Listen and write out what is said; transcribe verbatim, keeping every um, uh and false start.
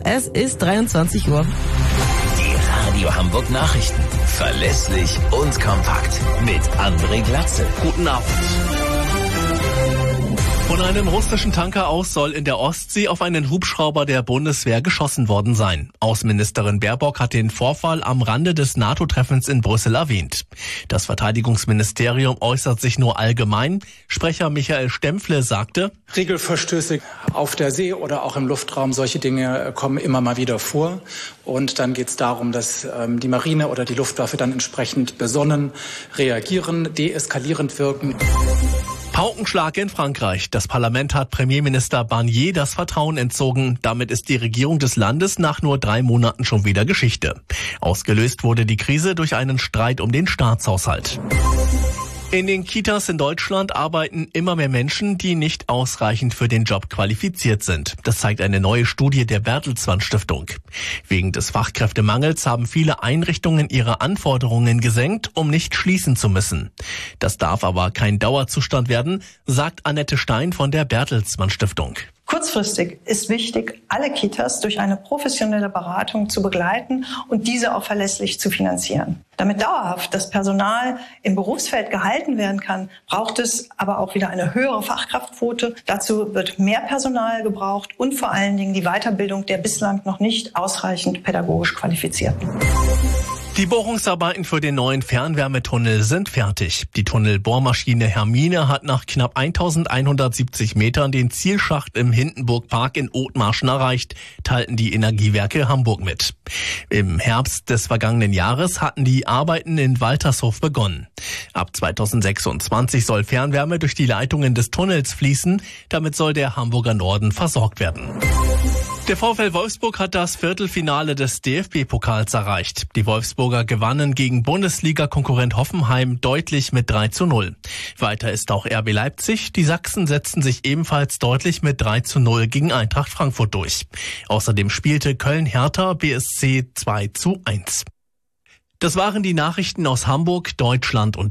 Es ist dreiundzwanzig Uhr. Die Radio Hamburg Nachrichten. Verlässlich und kompakt. Mit André Glatze. Guten Abend. Von einem russischen Tanker aus soll in der Ostsee auf einen Hubschrauber der Bundeswehr geschossen worden sein. Außenministerin Baerbock hat den Vorfall am Rande des NATO-Treffens in Brüssel erwähnt. Das Verteidigungsministerium äußert sich nur allgemein. Sprecher Michael Stempfle sagte: Regelverstöße auf der See oder auch im Luftraum, solche Dinge kommen immer mal wieder vor. Und dann geht es darum, dass ähm, die Marine oder die Luftwaffe dann entsprechend besonnen reagieren, deeskalierend wirken. Paukenschlag in Frankreich. Das Parlament hat Premierminister Barnier das Vertrauen entzogen. Damit ist die Regierung des Landes nach nur drei Monaten schon wieder Geschichte. Ausgelöst wurde die Krise durch einen Streit um den Staatshaushalt. In den Kitas in Deutschland arbeiten immer mehr Menschen, die nicht ausreichend für den Job qualifiziert sind. Das zeigt eine neue Studie der Bertelsmann Stiftung. Wegen des Fachkräftemangels haben viele Einrichtungen ihre Anforderungen gesenkt, um nicht schließen zu müssen. Das darf aber kein Dauerzustand werden, sagt Annette Stein von der Bertelsmann Stiftung. Kurzfristig ist wichtig, alle Kitas durch eine professionelle Beratung zu begleiten und diese auch verlässlich zu finanzieren. Damit dauerhaft das Personal im Berufsfeld gehalten werden kann, braucht es aber auch wieder eine höhere Fachkraftquote. Dazu wird mehr Personal gebraucht und vor allen Dingen die Weiterbildung der bislang noch nicht ausreichend pädagogisch Qualifizierten. Die Bohrungsarbeiten für den neuen Fernwärmetunnel sind fertig. Die Tunnelbohrmaschine Hermine hat nach knapp eintausendeinhundertsiebzig Metern den Zielschacht im Hindenburgpark in Othmarschen erreicht, teilten die Energiewerke Hamburg mit. Im Herbst des vergangenen Jahres hatten die Arbeiten in Waltershof begonnen. Ab zweitausendsechsundzwanzig soll Fernwärme durch die Leitungen des Tunnels fließen. Damit soll der Hamburger Norden versorgt werden. Der VfL Wolfsburg hat das Viertelfinale des D F B-Pokals erreicht. Die Wolfsburger gewannen gegen Bundesliga-Konkurrent Hoffenheim deutlich mit drei zu null. Weiter ist auch R B Leipzig. Die Sachsen setzten sich ebenfalls deutlich mit drei zu null gegen Eintracht Frankfurt durch. Außerdem spielte Köln-Hertha B S C zwei zu eins. Das waren die Nachrichten aus Hamburg, Deutschland und